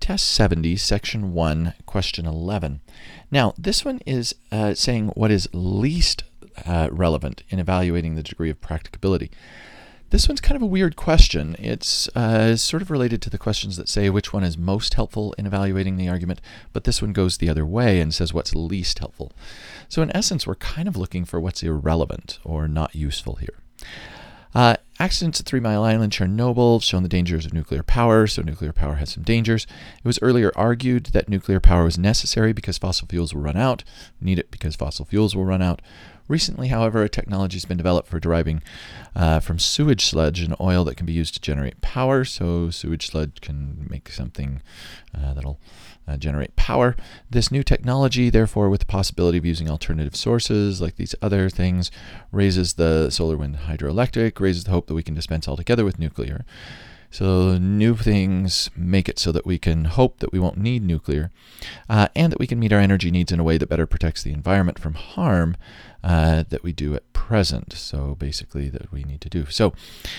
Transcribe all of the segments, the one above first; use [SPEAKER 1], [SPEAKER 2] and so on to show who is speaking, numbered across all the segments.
[SPEAKER 1] Test 70, Section 1, Question 11. Now, this one is saying what is least relevant in evaluating the degree of practicability. This one's kind of a weird question. It's sort of related to the questions that say which one is most helpful in evaluating the argument, but this one goes the other way and says what's least helpful. So in essence, we're kind of looking for what's irrelevant or not useful here. Accidents at 3 Mile Island, Chernobyl, shown the dangers of nuclear power, so nuclear power has some dangers. It was earlier argued that nuclear power was necessary because fossil fuels will run out. We need it because fossil fuels will run out. Recently, however, a technology has been developed for deriving from sewage sludge an oil that can be used to generate power. So sewage sludge can make something that'll generate power. This new technology, therefore, with the possibility of using alternative sources like these other things, raises the solar, wind, hydroelectric, raises the hope that we can dispense altogether with nuclear. So new things make it so that we can hope that we won't need nuclear and that we can meet our energy needs in a way that better protects the environment from harm that we do at present. So basically that we need to do. So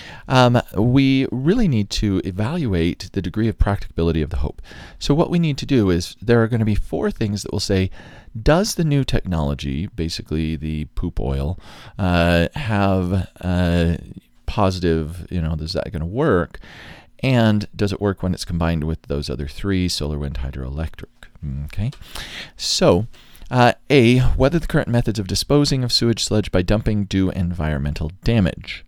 [SPEAKER 1] we really need to evaluate the degree of practicability of the hope. So what we need to do is there are going to be 4 things that will say, does the new technology, basically the poop oil, have positive, is that going to work? And does it work when it's combined with those other 3, solar, wind, hydroelectric? Okay. So A, whether the current methods of disposing of sewage sludge by dumping do environmental damage.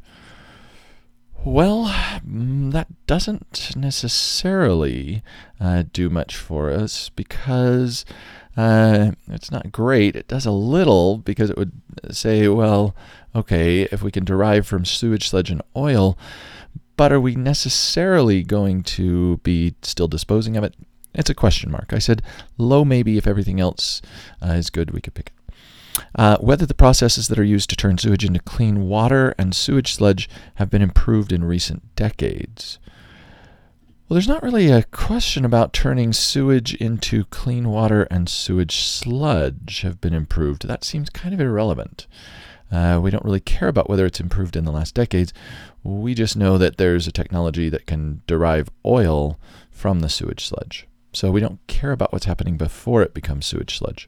[SPEAKER 1] Well, that doesn't necessarily do much for us because it's not great. It does a little because it would say, well, okay, if we can derive from sewage sludge and oil, but are we necessarily going to be still disposing of it? It's a question mark. I said low maybe. If everything else is good, we could pick it. Whether the processes that are used to turn sewage into clean water and sewage sludge have been improved in recent decades. Well, there's not really a question about turning sewage into clean water and sewage sludge have been improved. That seems kind of irrelevant. We don't really care about whether it's improved in the last decades. We just know that there's a technology that can derive oil from the sewage sludge. So we don't care about what's happening before it becomes sewage sludge.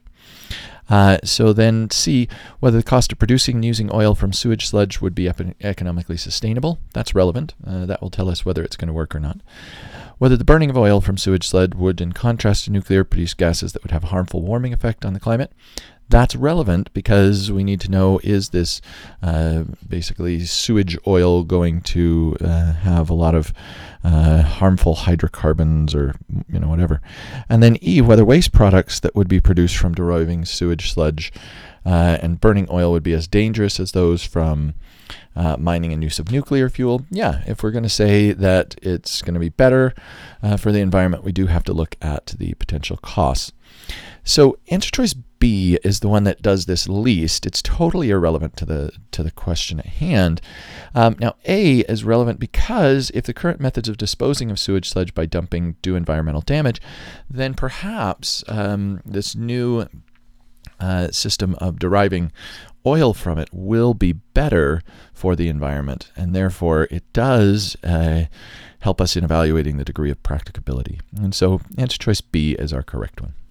[SPEAKER 1] So then C, whether the cost of producing and using oil from sewage sludge would be economically sustainable. That's relevant. That will tell us whether it's going to work or not. Whether the burning of oil from sewage sludge would, in contrast to nuclear, produce gases that would have a harmful warming effect on the climate. That's relevant because we need to know, is this basically sewage oil going to have a lot of harmful hydrocarbons or whatever. And then E, whether waste products that would be produced from deriving sewage sludge and burning oil would be as dangerous as those from mining and use of nuclear fuel. Yeah, if we're going to say that it's going to be better for the environment, we do have to look at the potential costs. So answer choice B is the one that does this least. It's totally irrelevant to the question at hand. Now A is relevant because if the current methods of disposing of sewage sludge by dumping do environmental damage, then perhaps this new system of deriving oil from it will be better for the environment, and therefore it does help us in evaluating the degree of practicability. And so answer choice B is our correct one.